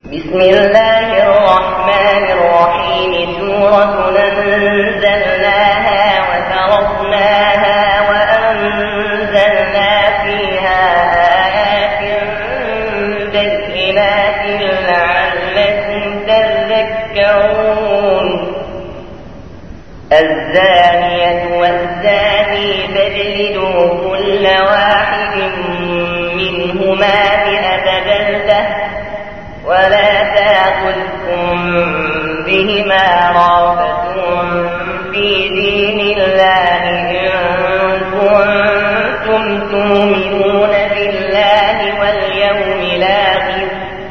بسم الله الرحمن الرحيم. سورة أنزلناها وفرضناها وأنزلنا فيها آيات بينات لعلكم تذكرون. الزانية والزاني فاجلدوا كل واحد منهما 100 جلدة ولا تأخذكم بهما رأفة في دين الله إن كنتم تؤمنون بالله واليوم الآخر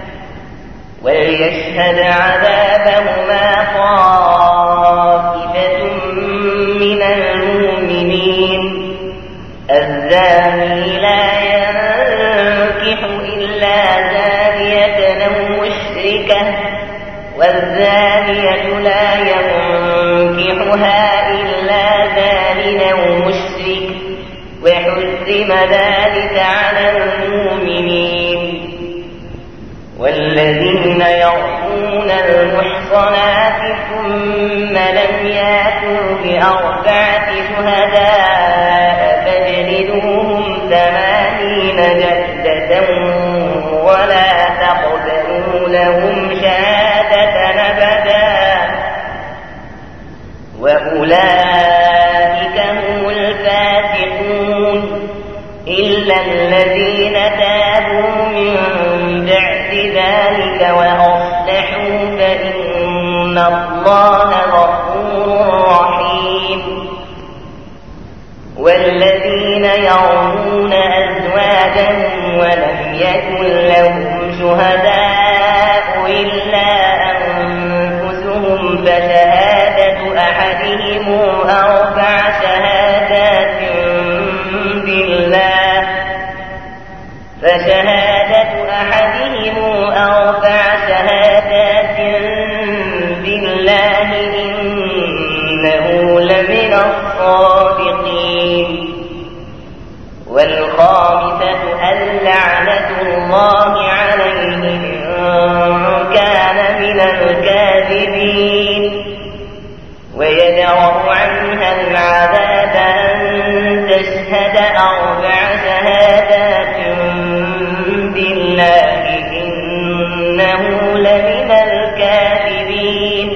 وليشهد عذابهما طائفة من المؤمنين. الزاني لا ينكح إلا زانية أو مشركة والزانية لا ينكحها إلا زان أو مشرك وحرم ذلك على المؤمنين. والذين يرمون المحصنات ثم لم يأتوا ب4 شهداء فاجلدوهم 80 جلدة ولا تقبلوا لهم شهادة أبدا وأولئك هم الفاسقون إلا الذين تابوا من بعد ذلك وأصلحوا فإن الله غفور رحيم. والذين يرمون أزواجهم ولم يكن لهم شهداء إلا أنفسهم فشهادة أحدهم 4 شهادات بالله إنه لمن الصادقين. والخامسة اللعنة الله عليه إن كان من الكاذبين ويدرأ عنها العذاب أن تشهد 4 شهادات بالله إنه لمن الكاذبين.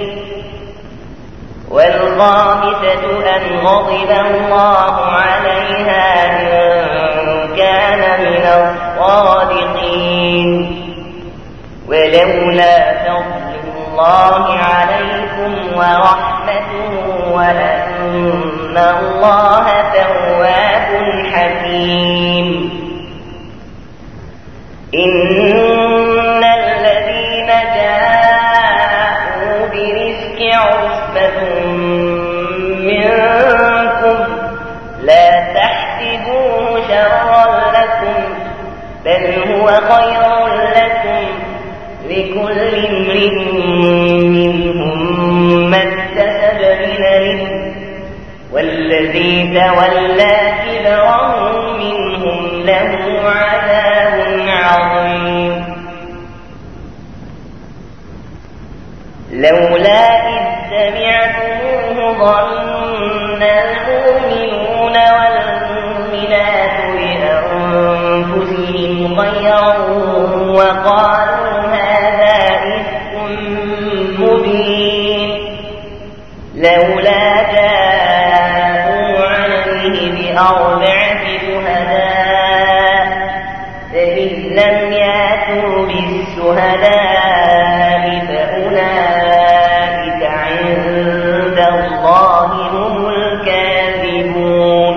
والخامسة أن غضب الله عليها إن كان من الصادقين. ولولا فضل الله عليكم ورحمته وأن الله تواب حكيم. إن الذين جاءوا برزق عصبة منكم لا تحسبوه شرا لكم بل هو خير لكم لكل امرئ منهم ما اكتسب من الإثم والذي تولى كبره منهم له عذاب عظيم. لولا إذ سمعتموه ظن المؤمنون والمؤمنات بأنفسهم خيرا وقالوا هذا إفك مبين. لولا جاءوا عليه ب4 شهداء فإن لم يأتوا بالشهداء فأولئك عند الله هم الكاذبون.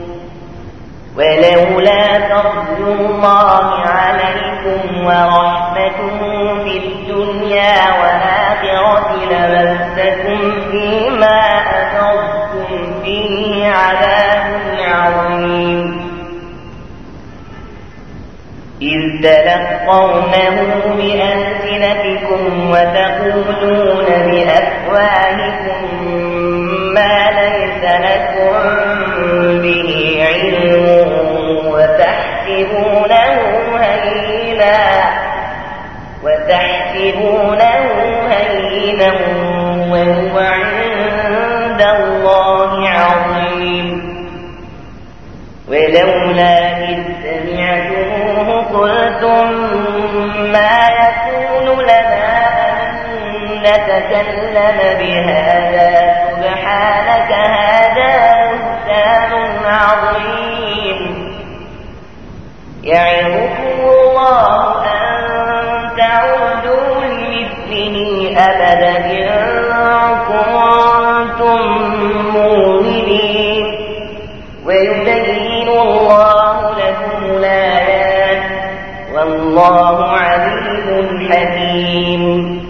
ولولا فضل الله عليكم ورحمته في الدنيا والآخرة لمسكم فيما أفضتم فيه عذاب عظيم. إذ تلقونه بألسنتكم وتقولون بأفواهكم ما ليس لكم به علم وتحسبونه هينا تحسبونه هينا وهو عند الله عظيم ولولا إذ سمعتموه قلتم ما يكون لنا أن نتكلم بهذا سبحانك هذا بهتان عظيم يعظكم الله أن تعودوا لمثله أبدا إن كنتم مؤمنين ويبين الله لكم الآيات والله عليم حكيم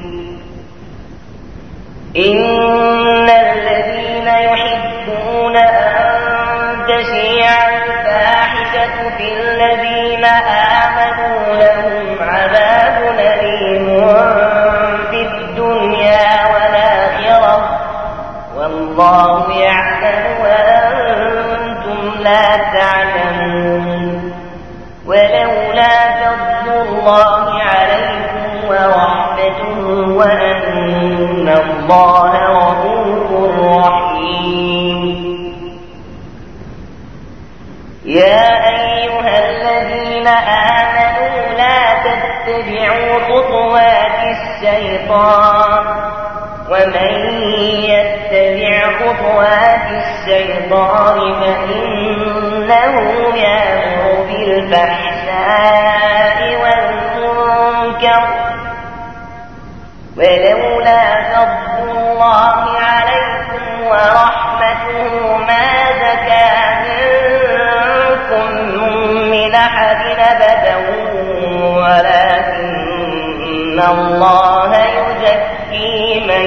إن الذين يحبون أن تشيع الفاحشة في الذين آمنوا لهم عذاب أليم في الدنيا والآخرة والله يعلم وأنتم لا تعلمون ولولا فضل الله عليكم ورحمته وأن الله غفور رحيم يا أيها الذين آمنوا لا تتبعوا خطوات الشيطان ومن يتبع خطوات الشيطان فإنه يأمر بالفحشاء والمنكر ولولا فضل الله عليكم ورحمته ما زكى منكم من أحد أبدا ولكن الله يزكي من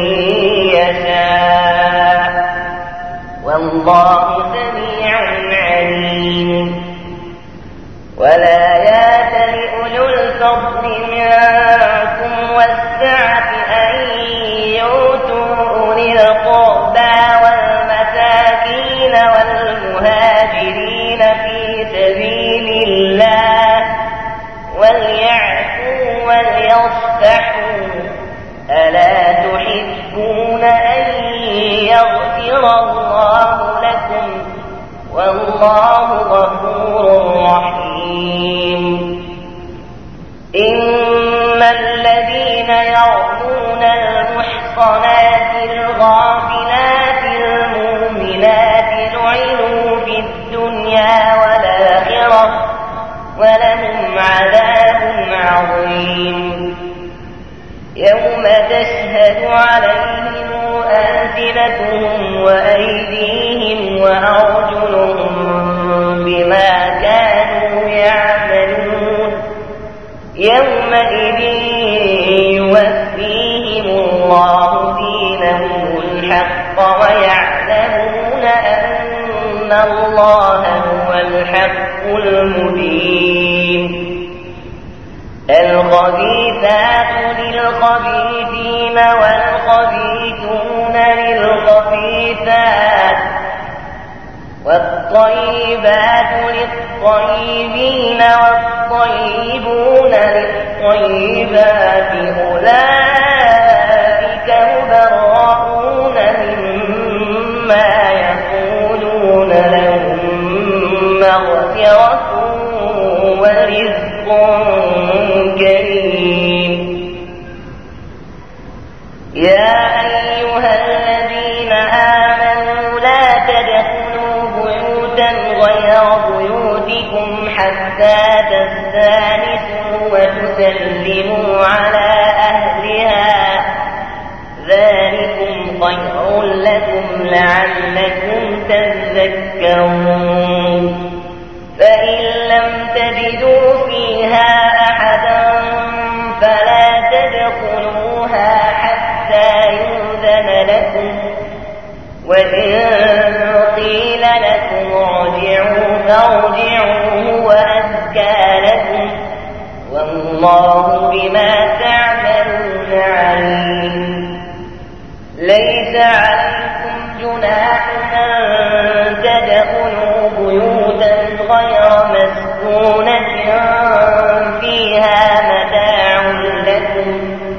يشاء والله سميع عليم ولا يأتل أولو الفضل منكم والسعة أن يؤتوا أولي القربى والمساكين والمهاجرين في سبيل الله وليعفوا وليصفحوا ألا تحبون أن يغفر الله لكم والله غفور رحيم إن الذين يرمون المحصنات الغافلات المؤمنات لعنوا في الدنيا والآخرة ولهم عذاب عظيم يوم تشهد عليهم ألسنتهم وأيديهم وأرجلهم بما كانوا يعملون يومئذ يوفيهم الله دينهم الحق ويعلمون أن الله هو الحق المبين الخبيثات للخبيثين والخبيثون للخبيثات والطيبات للطيبين والطيبون للطيبات أولئك مبرؤون مما يقولون لهم مغفرة ورزق كريم يا أيها الذين آمنوا لا تدخلوا بيوتا غير بيوتكم حتى تستانسوا وتسلموا على أهلها ذلكم خير لكم لعلكم تذكرون فإن لم تجدوا فيها أحدا فلا تدخلوها حتى يؤذن لكم وإن قيل لكم ارجعوا فارجعوا وأزكى لكم والله بما تعملون عليم ليس عليكم جناح أن تدخلوا بيوتا غير مسكونة فيها متاع لكم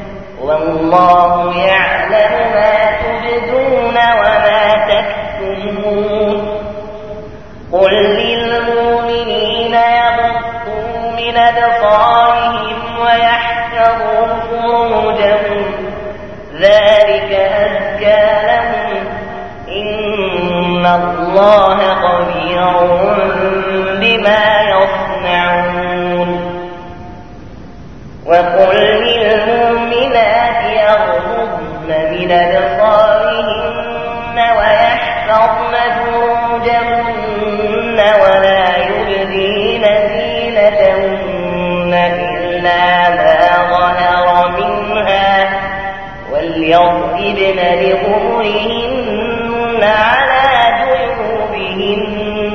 والله يعلم ما تبدون وما تكتمون قل للمؤمنين يغضوا من أبصارهم ويحفظوا فروجهم ذلك أزكى لهم إن الله خبير بما يصنعون وقل للمؤمنات يغضضن من أبصارهن ويحفظن فروجهن ولا يبدين زينتهن إلا ما ظهر منها وليضربن بخمرهن على جيوبهن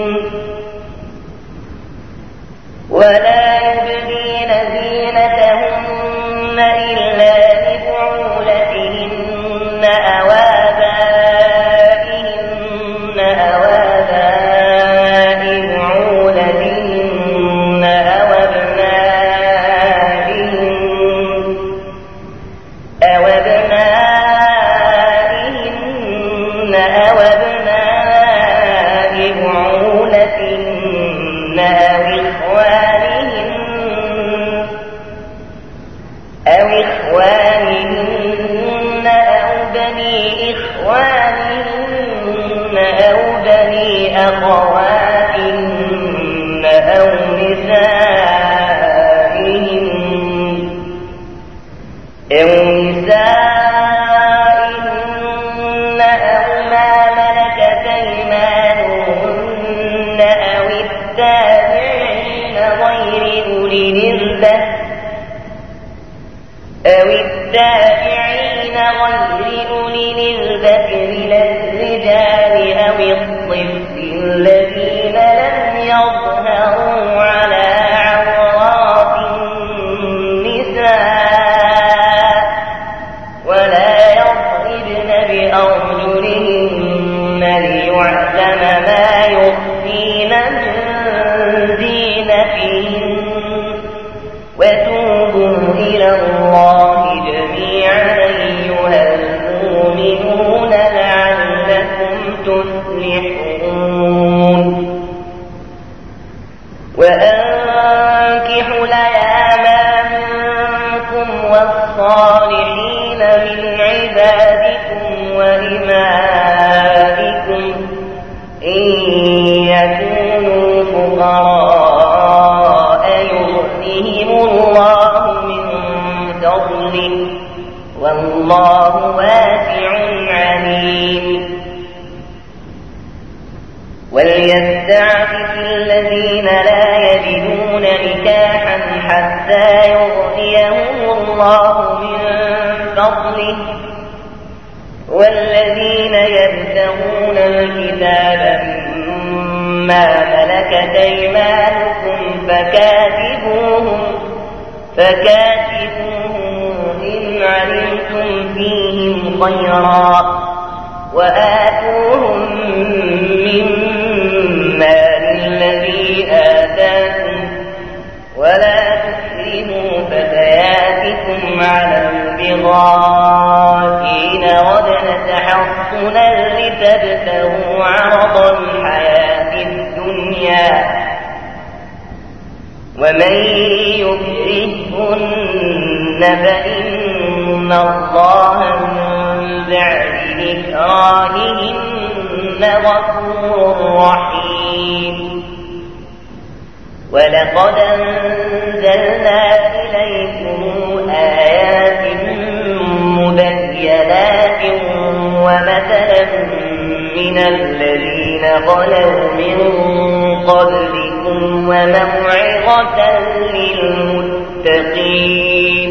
ولا يبدين زينتهن إلا لبعولتهن أو آبائهن أو آباء بعولتهن أو أبنائهن أو أبناء بعولتهن أو إخوانهن أو بني إخوانهن أو بني أخواتهن أو نسائهن أو ما ملكت أيمانهن أو التابعين غير أولي الإربة من الرجال أو الطفل الذين لم يظهروا على عورات النساء ولا يضربن بأرجلهن ليعلم ما يخفين من زينتهن وتوبوا إلى الله جميعا أيها المؤمنون لعلكم تفلحون وأنكحوا الأيام منكم والصالحين من عبادكم وإمائكم إن يكونوا فقراء يغنيهم الله من فضله والله واسع عليم وليستعفف الذين لا يجدون نكاحا حتى يغنيهم الله من فضله والذين يبتغون الكتاب مما ملكت أيمانكم فكاتبوهم إن علمتم فيهم خيرا وآتوهم مما الذي آتاكم ولا تكرهوا فتياتكم على البغاء إن أردنا تحصنا لتبتغوا عرض الحياة الدنيا ومن يكرهن فإن الله من بعد إكراههن غفور رحيم ولقد أنزلنا إليكم آيات مبينات ومثلا من الذين خلوا من قبلكم وموعظة للمتقين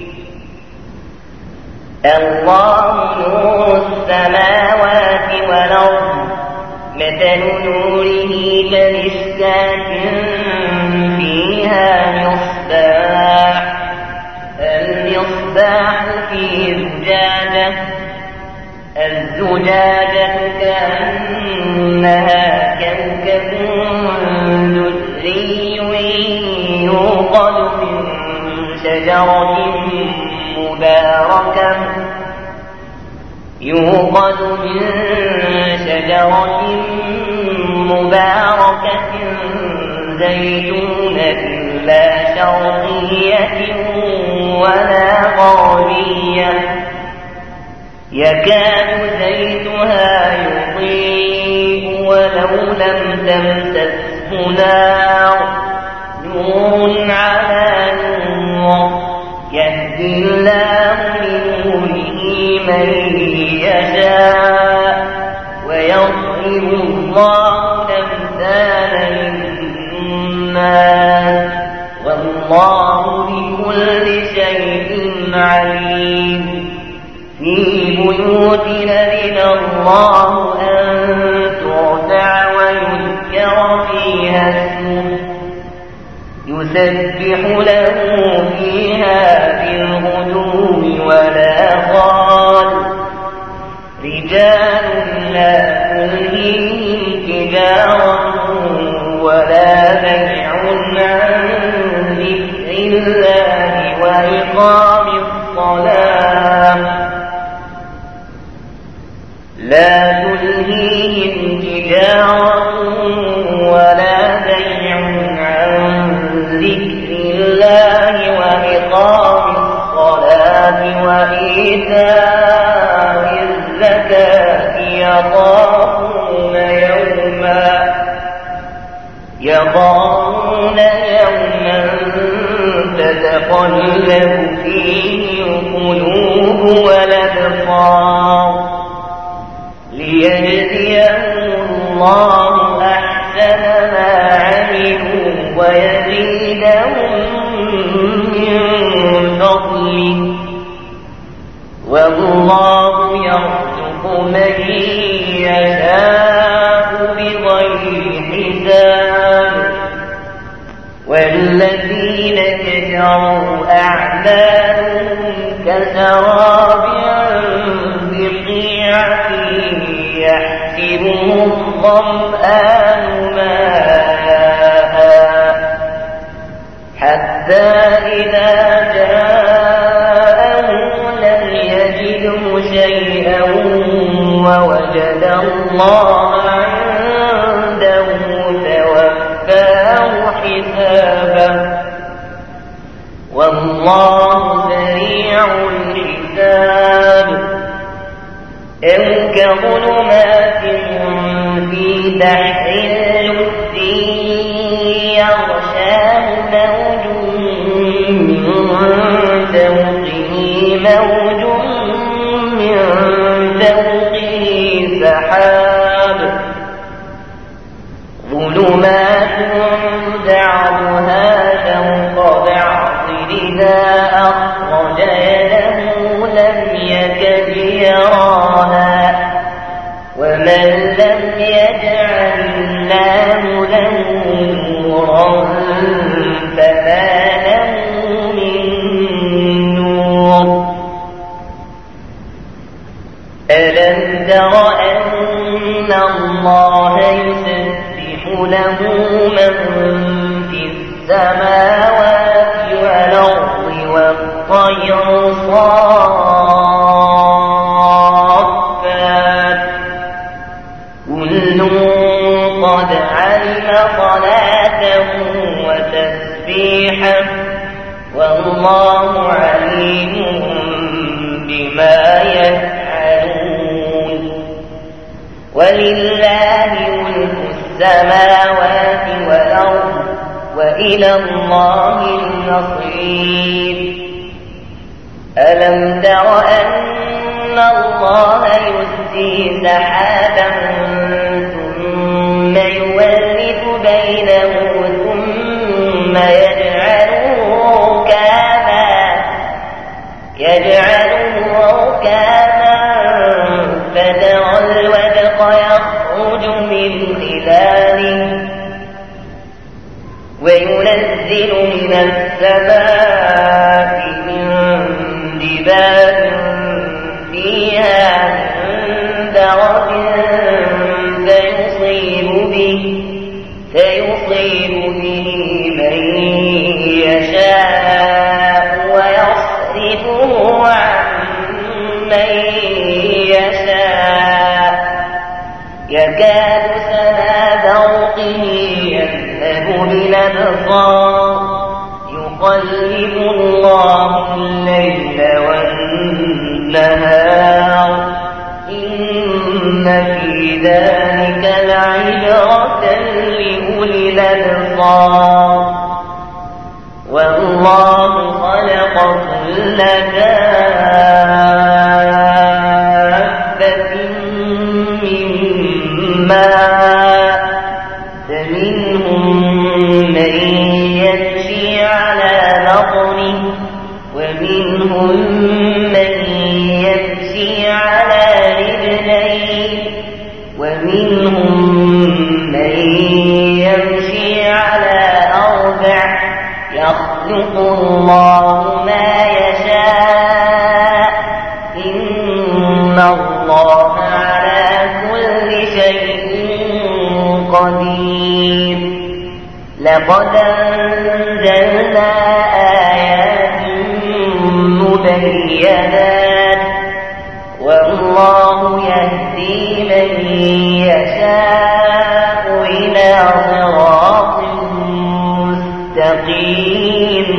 الله نور السماوات والأرض مثل نوره كمشكاة فيها مصباح المصباح في زجاجة الزجاجة كأنها كوكب دري يوقد من شجرة مباركة يوقد من شجرة مباركة زيتونة لا شرقية ولا غربية يكاد زيتها يضيء ولو لم تمسسه نار نور على نور يهدي الله لنوره من يشاء ويضرب الله الأمثال للناس والله بكل شيء عليم في بيوت أذن الله أن ترفع ويذكر فيها اسمه يسبح له فيها بالغدو والآصال رجال لا تلهيهم تجارة ولا بيع عن ذكر الله وإقام الصلاة لا تلهيهم تجارة ولا بيع عن ذكر الله وإقام الصلاة وإيتاء الزكاة يخافون يوما تتقلب فيه القلوب والأبصار ليجزيهم الله أحسن ما عملوا ويزيدهم من فضله والله يرزق من يشاء بغير حساب والذين كفروا أعمالهم كسراب بقيعة يحسبه الظمآن ماء حتى إذا جاءه لم يجده شيئا ووجد الله عنده فوفاه حسابه والله سريع الحساب أو كظلمات في بحر لجي يغشاه موج من فوقه موج من فوقه سحاب ظلمات بعضها فوق بعض إذا أخرج يده لم يكد يراها ومن لم يجعل الله له نورا فما له من نور ألم تر أن الله يسبح له من في السماوات والأرض والطير صافات كل قد علم صلاته وتسبيحه والله عليم بما يفعلون ولله ملك السماوات والأرض وإلى الله المصير ألم تر أن الله يزجي سحابا ثم يولف بينه ثم يجعله ركاما فترى الودق يخرج من خلاله وينزل من السماء من جبال فيها من برد فيصيب به من يشاء ويصرفه النهار إن في ذلك لعبرة لأولي الأبصار والله خلق كل دابة من ماء فمنهم من يمشي على بطنه ومنهم من يمشي على رجلين ومنهم من يمشي على أربع يخلق الله ما يشاء إن الله على كل شيء قدير لقد أنزلنا آيات مبينات والله يهدي من يشاء إلى صراط مستقيم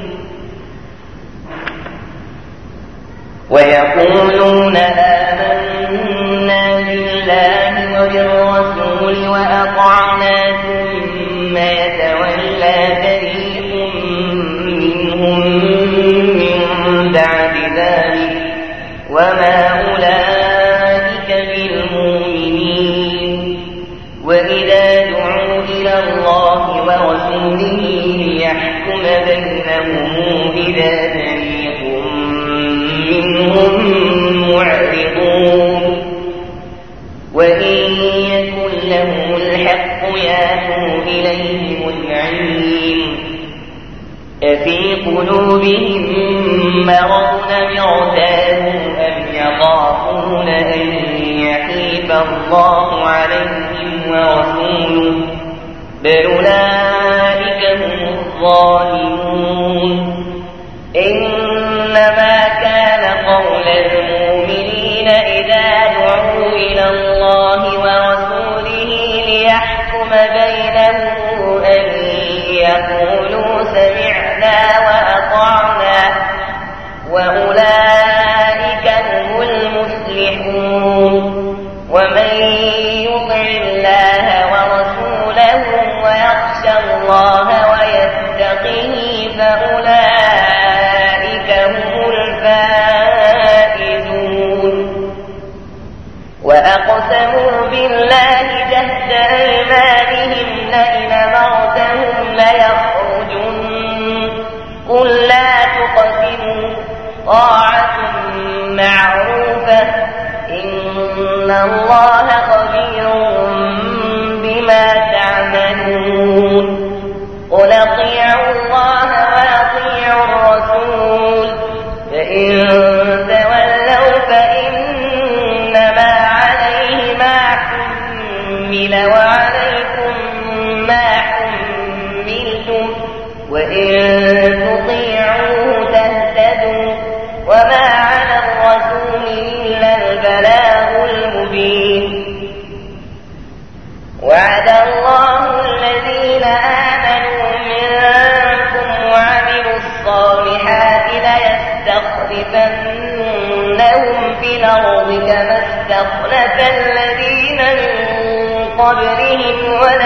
ويقولون آمنا بالله وبالرسول وأطعنا ثم يتولى فريق منهم من بعد ذلك وما أولئك بالمؤمنين وإذا دعوا إلى الله ورسوله ليحكم بينهم إذا فريق منهم معرضون وإن يكن لهم الحق يأتوا إليه مذعنين أفي قلوبهم مرض ارتابوا أم يخافون أن يحيف الله عليهم ورسوله بل أولئك هم الظالمون إنما كان قول المؤمنين إذا دعوا إلى الله ورسوله ليحكم بينهم أن يقولوا سمعنا وأطعنا وأولئك هم المفلحون ومن يطع الله ورسوله ويخشى الله ويتقه فأولئك هم الفائزون وأقسموا بالله جهد أيمانهم لئن أمرتهم ليخرجن قل لا تقسموا طاعة معروفة إن الله خبير بما تعملون قل أطيعوا الله وأطيعوا الرسول فإن تولوا فإنما عليه ما حمل وعليكم ما حملتم وإن تطيعوه تهتدوا وما على الرسول إلا البلاغ المبين وعد الله الذين آمنوا منكم وعملوا الصالحات ليستخلفنهم في الأرض كما استخلف الذين من قبلهم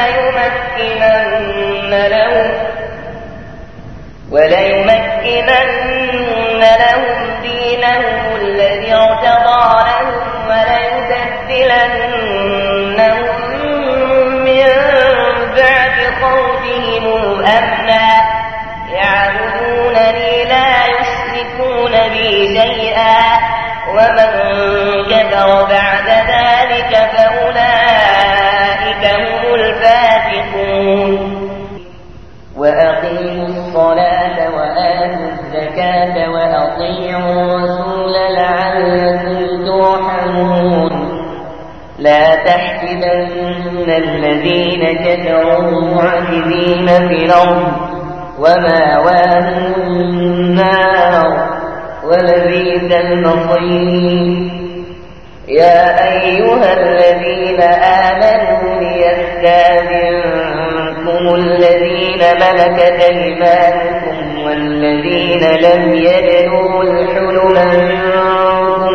وليمكنن لهم دينهم الذي ارتضى لهم وليبدلنهم من بعد خوفهم أمنا يعبدونني لا يشركون بي شيئا ومن كفر بعد ذلك فأولئك هم الفاسقون وأقيموا الصلاة وآتوا الزكاة وأطيعوا الرسول لعلكم ترحمون لا تحسبن الذين كفروا معجزين في الأرض ومأواهم النار ولبئس المصير يا أيها الذين آمنوا ليستأذنكم الذين ملكت أيمانكم والذين لم يبلغوا الحلم منكم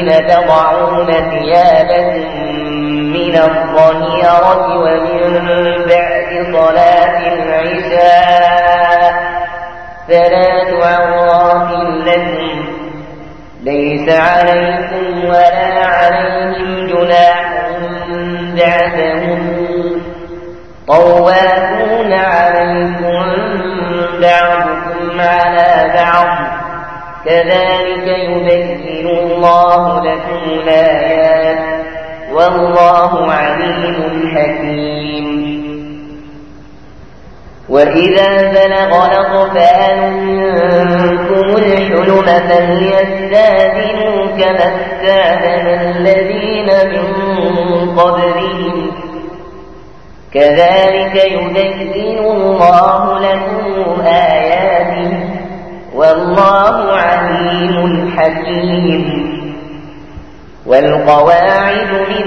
حين تضعون ثيابكم من الظهيرة ومن بعد صلاة العشاء 3 عورات لكم ليس عليكم ولا عليهم جناح بعدهم طوافون عليكم بعضكم على بعض كذلك يبين الله لكم الآيات والله عليم حكيم. وإذا بلغ الأطفال منكم الحلم فليستأذنوا كما استأذن الذين من قبلهم كذلك يبين الله لكم آياته والله عليم حكيم. والقواعد من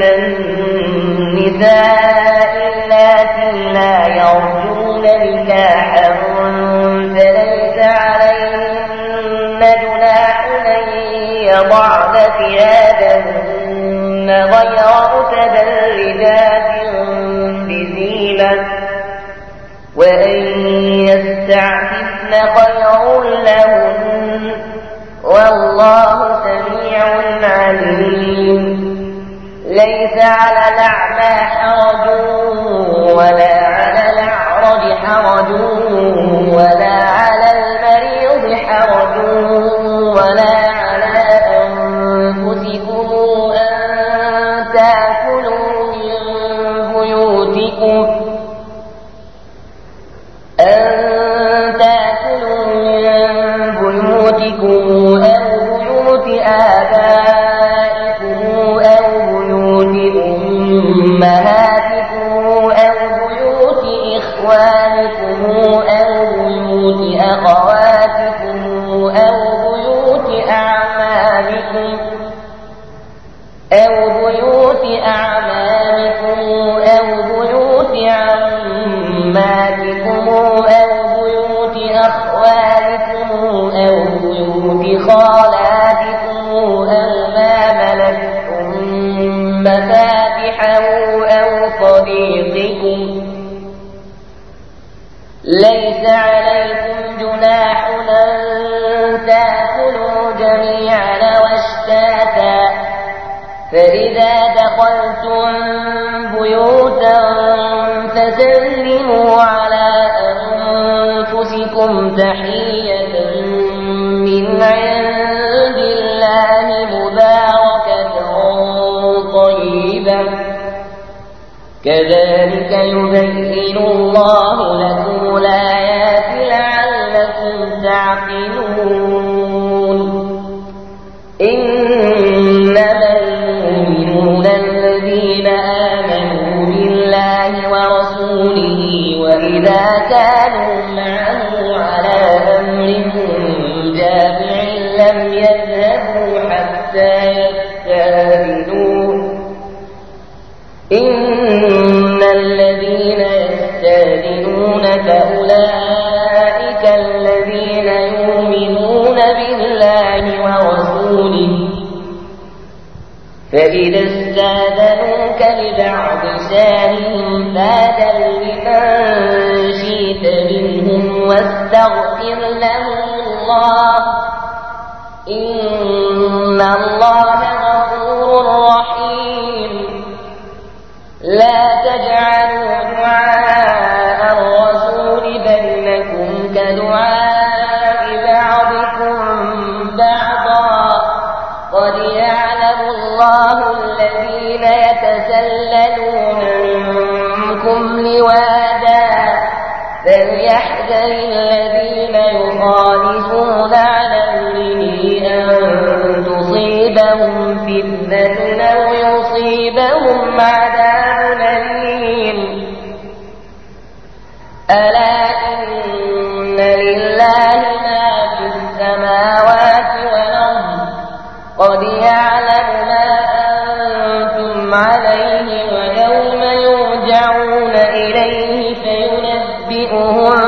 النساء اللاتي لا يرجون نكاحا فليس عليهن جناح أن يضعن ثيابهن غير متبرجات بزينة وأن يستعففن خير لهن والله سميع عليم. ليس على الأعمى حرج ولا على الأعرج حرج ولا على المريض حرج ولا على أنفسكم أن تأكلوا من بيوتكم آبائكم أو بيوت أمهاتكم أو بيوت إخوانكم أو بيوت أخواتكم أو بيوت أعمامكم أو بيوت عماتكم أو بيوت أخوالكم أو بيوت خالاتكم أو ما ملكتم مفاتحه أو صديقكم ليس عليكم جناح أن تأكلوا جميعا واشتاتا فإذا دخلتم بيوتا فسلموا على أنفسكم تحية من عند الله مباركة طيبة كذلك يبين الله لكم الآيات لعلكم تعقلون. إنما المؤمنون الذين آمنوا بالله ورسوله وإذا كانوا معه على أمر جامع لم يذهبوا حتى يستأذنوه إن الذين يستأذنونك أولئك الذين يؤمنون بالله ورسوله فإذا استأذنوك لبعض شأنهم فأذن لمن شئت منهم واستغفر لهم الله إن الله غفور رحيم. لا تجعلوا دعاء الرسول بينكم كدعاء بعضكم بعضا قد يعلم الله الذين يتسللون منكم لواذا فليحذر الذين يخالفون عن أمره أن تصيبهم فتنة أو يصيبهم عذاب أليم. ألا إن لله ما في السماوات والأرض قد يعلم ما أنتم عليه ويوم يرجعون إليه فينبئهم